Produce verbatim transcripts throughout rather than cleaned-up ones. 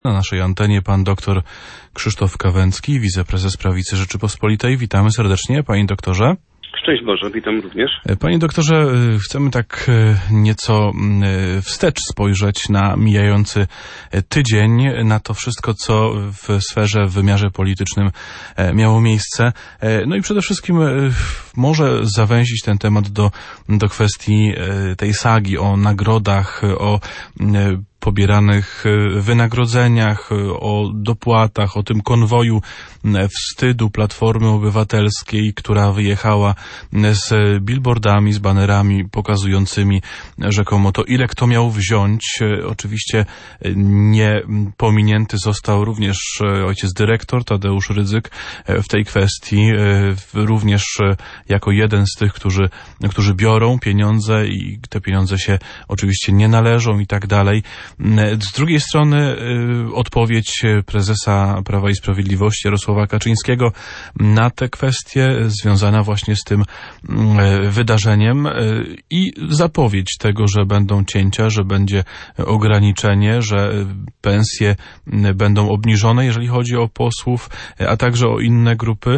Na naszej antenie pan doktor Krzysztof Kawęcki, wiceprezes Prawicy Rzeczypospolitej. Witamy serdecznie, panie doktorze. Szczęść Boże, witam również. Panie doktorze, chcemy tak nieco wstecz spojrzeć na mijający tydzień, na to wszystko, co w sferze, w wymiarze politycznym miało miejsce. No i przede wszystkim może zawęzić ten temat do, do kwestii tej sagi o nagrodach, o pobieranych wynagrodzeniach, o dopłatach, o tym konwoju wstydu Platformy Obywatelskiej, która wyjechała z billboardami, z banerami pokazującymi rzekomo to, ile kto miał wziąć. Oczywiście nie pominięty został również ojciec dyrektor Tadeusz Rydzyk w tej kwestii, również jako jeden z tych, którzy, którzy biorą pieniądze i te pieniądze się oczywiście nie należą i tak dalej. Z drugiej strony odpowiedź prezesa Prawa i Sprawiedliwości Jarosława Kaczyńskiego na te kwestie związana właśnie z tym wydarzeniem i zapowiedź tego, że będą cięcia, że będzie ograniczenie, że pensje będą obniżone, jeżeli chodzi o posłów, a także o inne grupy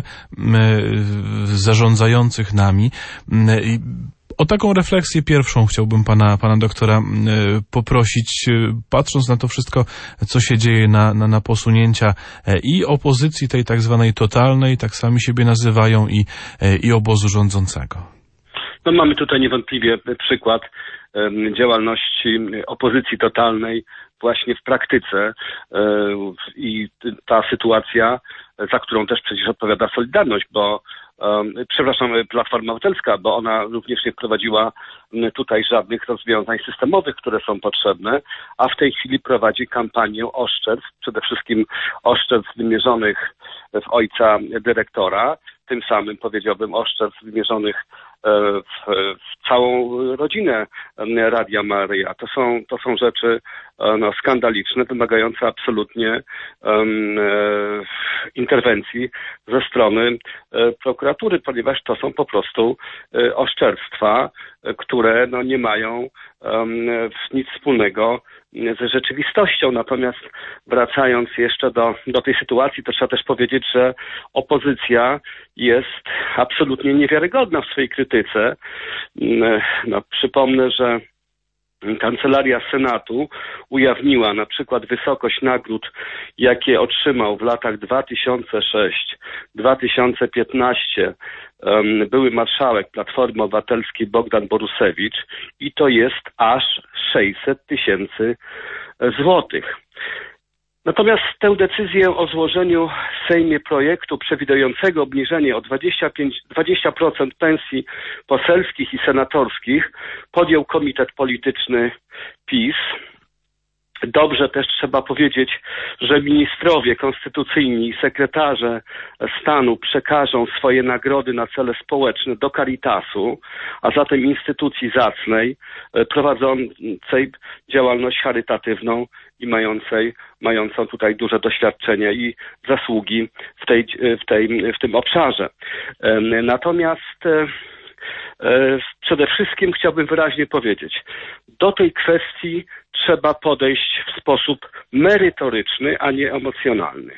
zarządzających nami. O taką refleksję pierwszą chciałbym pana, pana doktora poprosić, patrząc na to wszystko, co się dzieje na, na, na posunięcia i opozycji tej tak zwanej totalnej, tak sami siebie nazywają, i, i obozu rządzącego. No, mamy tutaj niewątpliwie przykład um, działalności opozycji totalnej właśnie w praktyce um, i ta sytuacja, za którą też przecież odpowiada Solidarność, bo um, przepraszam, Platforma Obywatelska, bo ona również nie wprowadziła tutaj żadnych rozwiązań systemowych, które są potrzebne, a w tej chwili prowadzi kampanię oszczerstw, przede wszystkim oszczerstw wymierzonych w ojca dyrektora, tym samym powiedziałbym oszczerstw wymierzonych w, w całą rodzinę Radia Maryja. To są, to są rzeczy no, skandaliczne, wymagające absolutnie um, interwencji ze strony prokuratury, ponieważ to są po prostu oszczerstwa, które no, nie mają um, nic wspólnego z rzeczywistością. Natomiast wracając jeszcze do, do tej sytuacji, to trzeba też powiedzieć, że opozycja jest absolutnie niewiarygodna w swojej krytyce. No, przypomnę, że Kancelaria Senatu ujawniła na przykład wysokość nagród, jakie otrzymał w latach dwa tysiące szóstym do dwa tysiące piętnastego um, były marszałek Platformy Obywatelskiej Bogdan Borusewicz i to jest aż sześćset tysięcy złotych. Natomiast tę decyzję o złożeniu w Sejmie projektu przewidującego obniżenie o dwadzieścia pięć, dwadzieścia procent pensji poselskich i senatorskich podjął Komitet Polityczny PiS. Dobrze też trzeba powiedzieć, że ministrowie konstytucyjni i sekretarze stanu przekażą swoje nagrody na cele społeczne do Caritasu, a zatem instytucji zacnej prowadzącej działalność charytatywną i mającej, mającą tutaj duże doświadczenie i zasługi w, tej, w, tej, w tym obszarze. Natomiast przede wszystkim chciałbym wyraźnie powiedzieć, do tej kwestii trzeba podejść w sposób merytoryczny, a nie emocjonalny.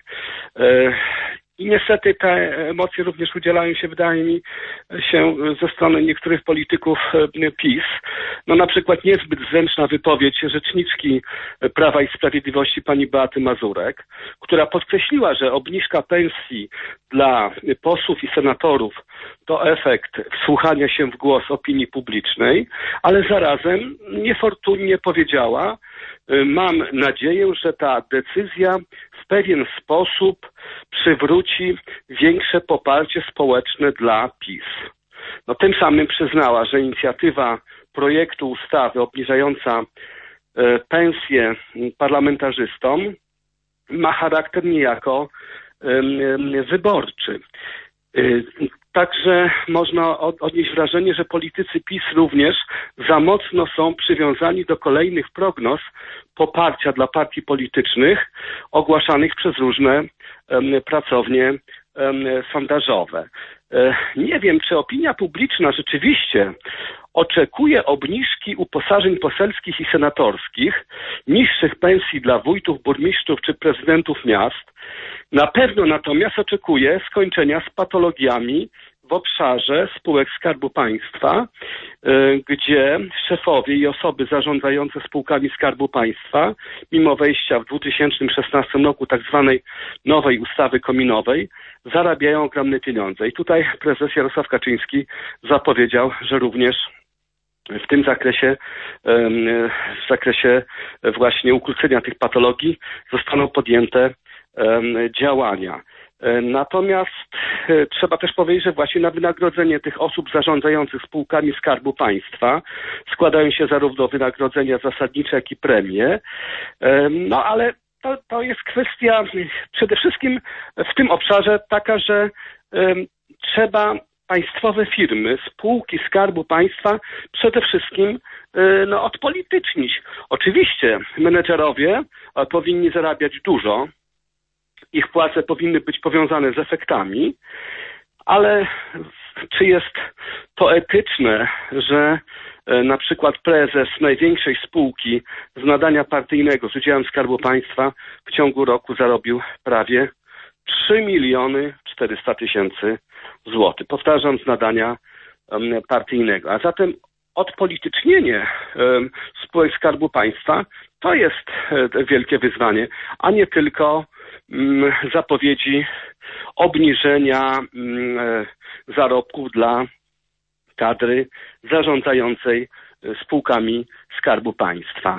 I niestety te emocje również udzielają się, wydaje mi się, ze strony niektórych polityków PiS. No na przykład niezbyt zręczna wypowiedź rzeczniczki Prawa i Sprawiedliwości pani Beaty Mazurek, która podkreśliła, że obniżka pensji dla posłów i senatorów to efekt wsłuchania się w głos opinii publicznej, ale zarazem niefortunnie powiedziała: mam nadzieję, że ta decyzja w pewien sposób przywróci większe poparcie społeczne dla PiS. No, tym samym przyznała, że inicjatywa projektu ustawy obniżająca e, pensje parlamentarzystom ma charakter niejako e, wyborczy. E, Także można odnieść wrażenie, że politycy PiS również za mocno są przywiązani do kolejnych prognoz poparcia dla partii politycznych ogłaszanych przez różne um, pracownie um, sondażowe. E, nie wiem, czy opinia publiczna rzeczywiście oczekuje obniżki uposażeń poselskich i senatorskich, niższych pensji dla wójtów, burmistrzów czy prezydentów miast. Na pewno natomiast oczekuje skończenia z patologiami w obszarze spółek Skarbu Państwa, gdzie szefowie i osoby zarządzające spółkami Skarbu Państwa, mimo wejścia w dwa tysiące szesnastym roku tak zwanej nowej ustawy kominowej, zarabiają ogromne pieniądze. I tutaj prezes Jarosław Kaczyński zapowiedział, że również w tym zakresie, w zakresie właśnie ukrócenia tych patologii zostaną podjęte działania. Natomiast trzeba też powiedzieć, że właśnie na wynagrodzenie tych osób zarządzających spółkami Skarbu Państwa składają się zarówno wynagrodzenia zasadnicze, jak i premie. No ale to, to jest kwestia przede wszystkim w tym obszarze taka, że trzeba państwowe firmy, spółki Skarbu Państwa przede wszystkim no, odpolitycznić. Oczywiście menedżerowie powinni zarabiać dużo, ich płace powinny być powiązane z efektami, ale czy jest to etyczne, że na przykład prezes największej spółki z nadania partyjnego z udziałem Skarbu Państwa w ciągu roku zarobił prawie trzy miliony czterysta tysięcy złotych. Powtarzam, z nadania partyjnego. A zatem odpolitycznienie spółek Skarbu Państwa to jest wielkie wyzwanie, a nie tylko zapowiedzi obniżenia zarobków dla kadry zarządzającej spółkami Skarbu Państwa.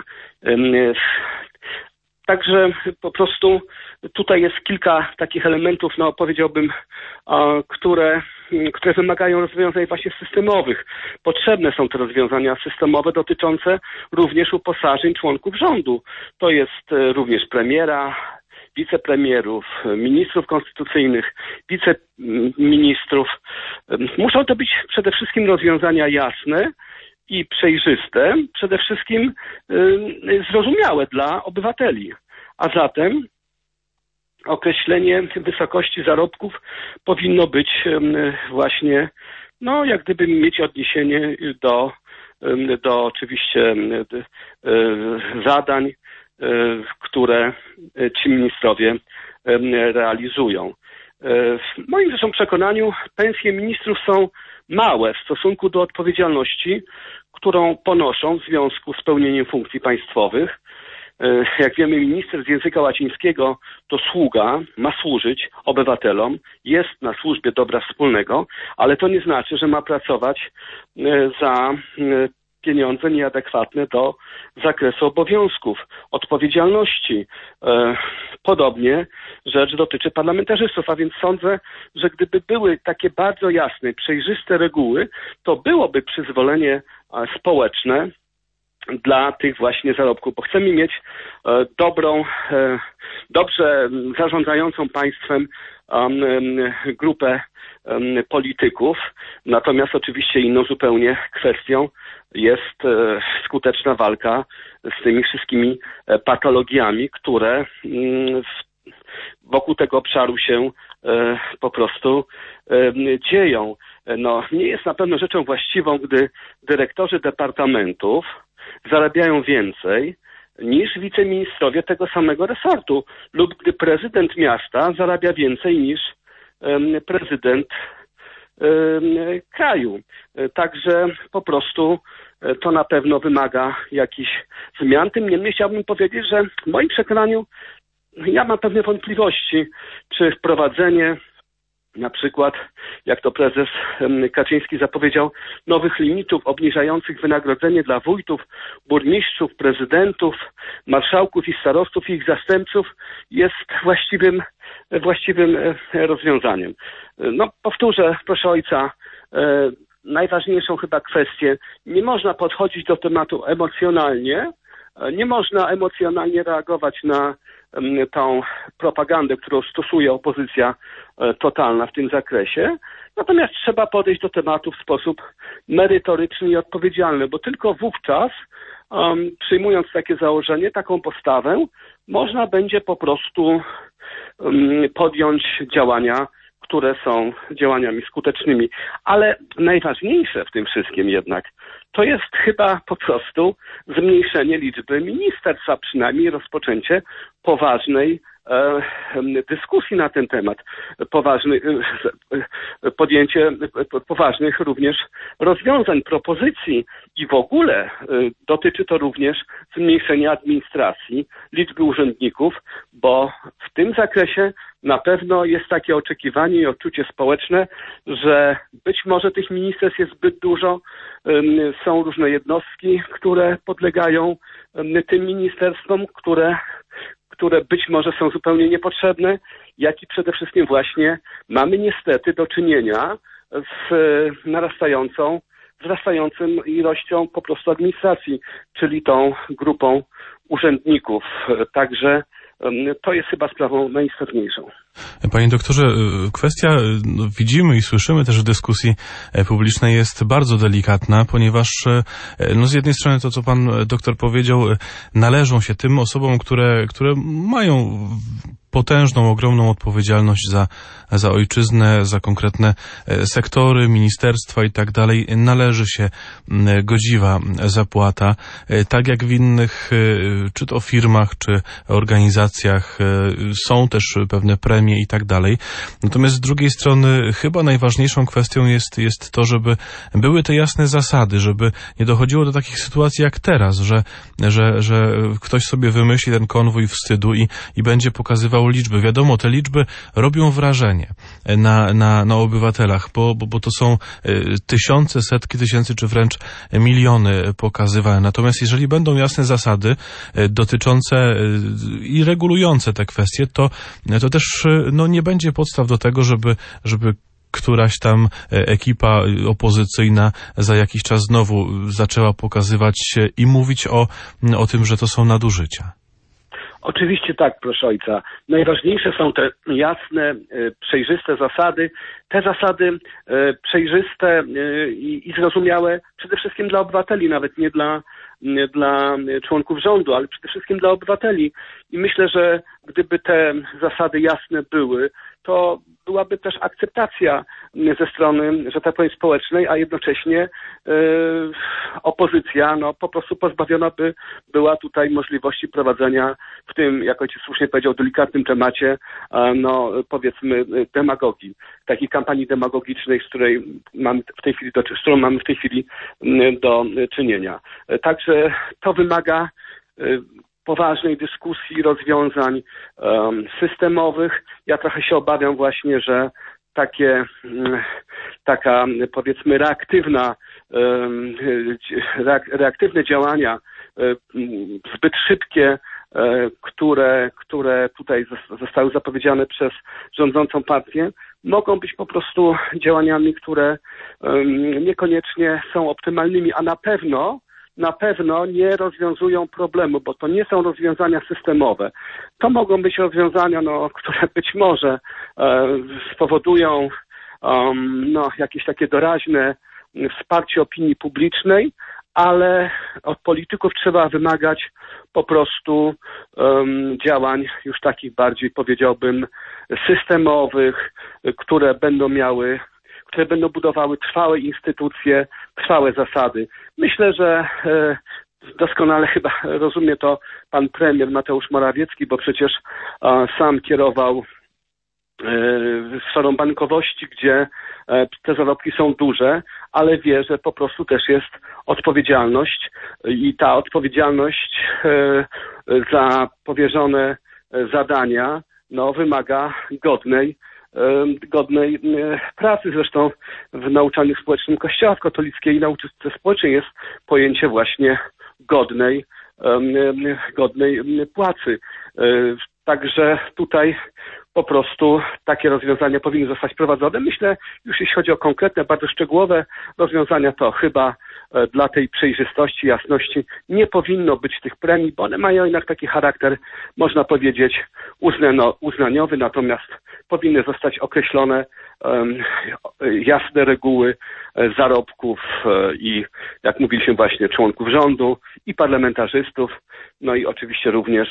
Także po prostu tutaj jest kilka takich elementów, no powiedziałbym, które, które wymagają rozwiązań właśnie systemowych. Potrzebne są te rozwiązania systemowe dotyczące również uposażeń członków rządu. To jest również premiera, wicepremierów, ministrów konstytucyjnych, wiceministrów. Muszą to być przede wszystkim rozwiązania jasne i przejrzyste, przede wszystkim y, zrozumiałe dla obywateli. A zatem określenie wysokości zarobków powinno być y, właśnie, no jak gdyby mieć odniesienie do, y, do oczywiście y, y, zadań, y, które ci ministrowie y, realizują. Y, w moim zresztą przekonaniu pensje ministrów są małe w stosunku do odpowiedzialności, którą ponoszą w związku z pełnieniem funkcji państwowych. Jak wiemy, minister z języka łacińskiego to sługa, ma służyć obywatelom, jest na służbie dobra wspólnego, ale to nie znaczy, że ma pracować za pieniądze nieadekwatne do zakresu obowiązków, odpowiedzialności. Podobnie rzecz dotyczy parlamentarzystów, a więc sądzę, że gdyby były takie bardzo jasne, przejrzyste reguły, to byłoby przyzwolenie społeczne dla tych właśnie zarobków, bo chcemy mieć dobrą, dobrze zarządzającą państwem grupę polityków, natomiast oczywiście inną zupełnie kwestią jest skuteczna walka z tymi wszystkimi patologiami, które wokół tego obszaru się po prostu dzieją. No, nie jest na pewno rzeczą właściwą, gdy dyrektorzy departamentów zarabiają więcej niż wiceministrowie tego samego resortu lub gdy prezydent miasta zarabia więcej niż um, prezydent um, kraju. Także po prostu to na pewno wymaga jakichś zmian. Tym niemniej chciałbym powiedzieć, że w moim przekonaniu ja mam pewne wątpliwości, czy wprowadzenie na przykład, jak to prezes Kaczyński zapowiedział, nowych limitów obniżających wynagrodzenie dla wójtów, burmistrzów, prezydentów, marszałków i starostów i ich zastępców jest właściwym, właściwym rozwiązaniem. No, powtórzę, proszę ojca, najważniejszą chyba kwestię. Nie można podchodzić do tematu emocjonalnie, nie można emocjonalnie reagować na tą propagandę, którą stosuje opozycja totalna w tym zakresie. Natomiast trzeba podejść do tematu w sposób merytoryczny i odpowiedzialny, bo tylko wówczas, um, przyjmując takie założenie, taką postawę, można będzie po prostu um, podjąć działania, które są działaniami skutecznymi. Ale najważniejsze w tym wszystkim jednak to jest chyba po prostu zmniejszenie liczby ministerstw, a przynajmniej rozpoczęcie poważnej e, dyskusji na ten temat, poważny, e, podjęcie e, poważnych również rozwiązań, propozycji i w ogóle e, dotyczy to również zmniejszenia administracji, liczby urzędników, bo w tym zakresie na pewno jest takie oczekiwanie i odczucie społeczne, że być może tych ministerstw jest zbyt dużo, są różne jednostki, które podlegają tym ministerstwom, które, które być może są zupełnie niepotrzebne, jak i przede wszystkim właśnie mamy niestety do czynienia z narastającą, wzrastającą ilością po prostu administracji, czyli tą grupą urzędników. Także to jest chyba sprawą najistotniejszą. Panie doktorze, kwestia, no, widzimy i słyszymy też w dyskusji publicznej, jest bardzo delikatna, ponieważ no, z jednej strony to, co pan doktor powiedział, należą się tym osobom, które, które mają potężną, ogromną odpowiedzialność za, za ojczyznę, za konkretne sektory, ministerstwa i tak dalej. Należy się godziwa zapłata, tak jak w innych, czy to firmach, czy organizacjach są też pewne premie i tak dalej. Natomiast z drugiej strony chyba najważniejszą kwestią jest, jest to, żeby były te jasne zasady, żeby nie dochodziło do takich sytuacji jak teraz, że, że, że ktoś sobie wymyśli ten konwój wstydu i, i będzie pokazywał liczby. Wiadomo, te liczby robią wrażenie na, na, na obywatelach, bo, bo, bo to są tysiące, setki tysięcy, czy wręcz miliony pokazywane. Natomiast jeżeli będą jasne zasady dotyczące i regulujące te kwestie, to, to też no, nie będzie podstaw do tego, żeby, żeby któraś tam ekipa opozycyjna za jakiś czas znowu zaczęła pokazywać się i mówić o, o tym, że to są nadużycia. Oczywiście tak, proszę ojca. Najważniejsze są te jasne, przejrzyste zasady. Te zasady przejrzyste i zrozumiałe przede wszystkim dla obywateli, nawet nie dla, nie dla członków rządu, ale przede wszystkim dla obywateli. I myślę, że gdyby te zasady jasne były, to byłaby też akceptacja ze strony, że tak powiem, społecznej, a jednocześnie yy, opozycja no, po prostu pozbawiona by była tutaj możliwości prowadzenia w tym, jak ojciec słusznie powiedział, delikatnym temacie, no powiedzmy demagogii, takiej kampanii demagogicznej, z której mamy w tej chwili do, z którą mamy w tej chwili do czynienia. Także to wymaga yy, poważnej dyskusji, rozwiązań um, systemowych. Ja trochę się obawiam właśnie, że takie, taka powiedzmy reaktywna, um, reaktywne działania, um, zbyt szybkie, um, które, które tutaj zostały zapowiedziane przez rządzącą partię, mogą być po prostu działaniami, które um, niekoniecznie są optymalnymi, a na pewno na pewno nie rozwiązują problemu, bo to nie są rozwiązania systemowe. To mogą być rozwiązania, no, które być może e, spowodują um, no, jakieś takie doraźne wsparcie opinii publicznej, ale od polityków trzeba wymagać po prostu um, działań już takich bardziej, powiedziałbym, systemowych, które będą miały które będą budowały trwałe instytucje, trwałe zasady. Myślę, że e, doskonale chyba rozumie to pan premier Mateusz Morawiecki, bo przecież e, sam kierował e, sferą bankowości, gdzie e, te zarobki są duże, ale wie, że po prostu też jest odpowiedzialność i ta odpowiedzialność e, za powierzone zadania no, wymaga godnej godnej pracy. Zresztą w nauczaniu społecznym Kościoła katolickiej i nauce społecznej jest pojęcie właśnie godnej, godnej płacy. Także tutaj po prostu takie rozwiązania powinny zostać wprowadzone. Myślę, już jeśli chodzi o konkretne, bardzo szczegółowe rozwiązania, to chyba dla tej przejrzystości, jasności nie powinno być tych premii, bo one mają jednak taki charakter, można powiedzieć, uznano, uznaniowy, natomiast powinny zostać określone um, jasne reguły zarobków i, jak mówiliśmy właśnie, członków rządu i parlamentarzystów, no i oczywiście również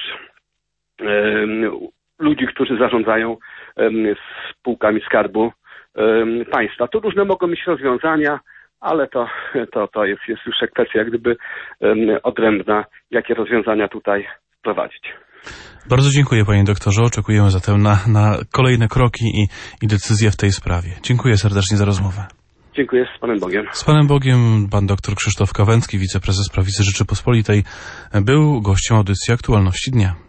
um, ludzi, którzy zarządzają um, spółkami Skarbu um, Państwa. To różne mogą być rozwiązania, ale to, to, to jest, jest już kwestia jak gdyby odrębna, jakie rozwiązania tutaj wprowadzić. Bardzo dziękuję, panie doktorze. Oczekujemy zatem na, na kolejne kroki i, i decyzje w tej sprawie. Dziękuję serdecznie za rozmowę. Dziękuję, z Panem Bogiem. Z Panem Bogiem pan dr Krzysztof Kawęcki, wiceprezes Prawicy Rzeczypospolitej, był gościem audycji Aktualności Dnia.